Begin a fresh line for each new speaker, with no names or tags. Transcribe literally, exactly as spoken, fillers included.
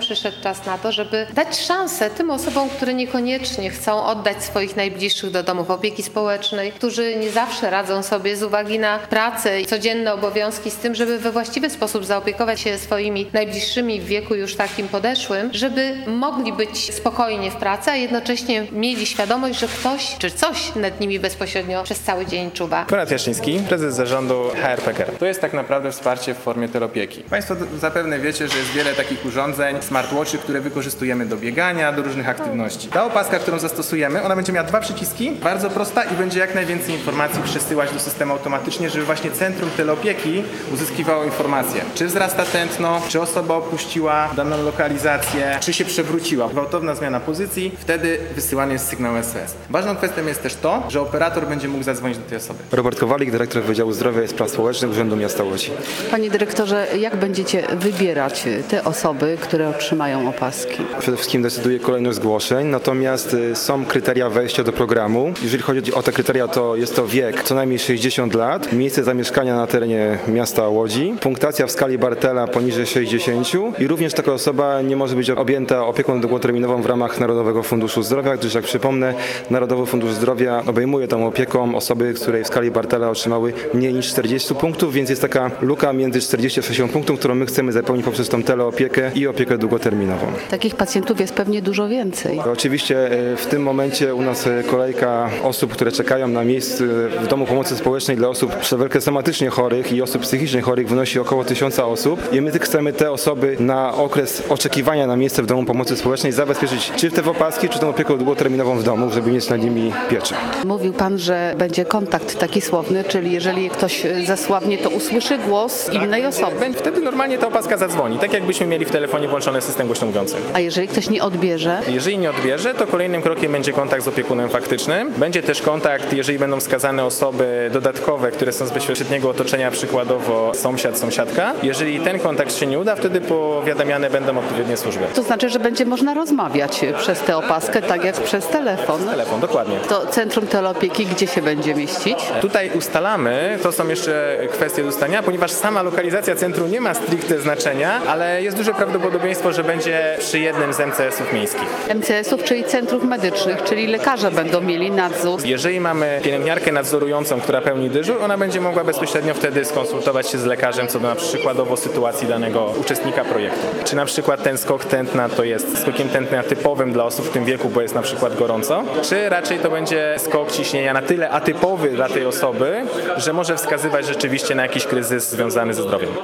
przyszedł czas na to, żeby dać szansę tym osobom, które niekoniecznie chcą oddać swoich najbliższych do domów opieki społecznej, którzy nie zawsze radzą sobie z uwagi na pracę i codzienne obowiązki z tym, żeby we właściwy sposób zaopiekować się swoimi najbliższymi w wieku już takim podeszłym, żeby mogli być spokojnie w pracy, a jednocześnie mieli świadomość, że ktoś czy coś nad nimi bezpośrednio przez cały dzień czuwa.
Konrad Jaszczyński, prezes zarządu H R P K R. To jest tak naprawdę wsparcie w formie teleopieki. Państwo zapewne wiecie, że jest wiele takich urządzeń, smartwatchy, które wykorzystujemy do biegania, do różnych aktywności. Ta opaska, którą zastosujemy, ona będzie miała dwa przyciski, bardzo prosta i będzie jak najwięcej informacji przesyłać do systemu automatycznie, żeby właśnie centrum teleopieki uzyskiwało informacje. Czy wzrasta tętno, czy osoba opuściła daną lokalizację, czy się przewróciła. Gwałtowna zmiana pozycji, wtedy wysyłany jest sygnał S O S. Ważną kwestią jest też to, że operator będzie mógł zadzwonić do tej osoby.
Robert Kowalik, dyrektor Wydziału Zdrowia i Spraw Społecznych Urzędu Miasta Łodzi.
Panie dyrektorze, jak będziecie wybierać te osoby, które otrzymają opaski?
Przede wszystkim decyduje kolejność zgłoszeń, natomiast są kryteria wejścia do programu. Jeżeli chodzi o te kryteria, to jest to wiek co najmniej sześćdziesiąt lat, miejsce zamieszkania na terenie miasta Łodzi, punktacja w skali Bartela poniżej sześćdziesiąt i również taka osoba nie może być objęta opieką długoterminową w ramach Narodowego Funduszu Zdrowia, gdyż jak przypomnę, Narodowy Fundusz Zdrowia obejmuje tą opieką osoby, które w skali Bartela otrzymały mniej niż czterdzieści punktów, więc jest taka luka między czterdzieści a sześćdziesiąt punktów, którą my chcemy zapełnić poprzez tą teleopiekę i opiekę długoterminową.
Takich pacjentów jest pewnie dużo więcej.
Oczywiście w tym momencie u nas kolejka osób, które czekają na miejsce w Domu Pomocy Społecznej dla osób przewlekle somatycznie chorych i osób psychicznie chorych wynosi około tysiąca osób i my chcemy te osoby na okres oczekiwania na miejsce w Domu Pomocy Społecznej zabezpieczyć czy te opaski, czy tą opieką długoterminową w domu, żeby mieć nad nimi pieczę.
Mówił Pan, że będzie kontakt taki słowny, czyli jeżeli ktoś zasłabnie, to usłyszy głos innej osoby.
Wtedy normalnie ta opaska zadzwoni, tak jakbyśmy mieli w telefonie włączony system głośno mówiący.
A jeżeli ktoś nie odbierze?
Jeżeli nie odbierze, to kolejnym krokiem będzie kontakt z opiekunem faktycznym. Będzie też kontakt, jeżeli będą wskazane osoby dodatkowe, które są z bezpośredniego otoczenia, przykładowo sąsiad, sąsiadka. Jeżeli ten kontakt się nie uda, wtedy powiadamiane będą odpowiednie służby.
To znaczy, że będzie można rozmawiać przez tę opaskę, tak jak przez telefon.
Telefon, dokładnie.
To Centrum Teleopieki gdzie się będzie mieścić?
Tutaj ustalamy, to są jeszcze kwestie do ustalenia, ponieważ sama lokalizacja centrum nie ma stricte znaczenia, ale jest duże prawdopodobieństwo, że będzie przy jednym z M C S ów miejskich.
M C S ów, czyli centrów medycznych, czyli lekarze będą mieli nadzór.
Jeżeli mamy pielęgniarkę nadzorującą, która pełni dyżur, ona będzie mogła bezpośrednio wtedy skonsultować się z lekarzem co do na przykładowo sytuacji danego uczestnika projektu. Czy na przykład ten skok tętna to jest skokiem tętna typowym dla osób w tym wieku, bo jest na przykład gorąco, czy raczej to będzie skok ciśnienia na tyle atypowy dla tej osoby, że może wskazywać rzeczywiście na jakiś kryzys związany ze zdrowiem.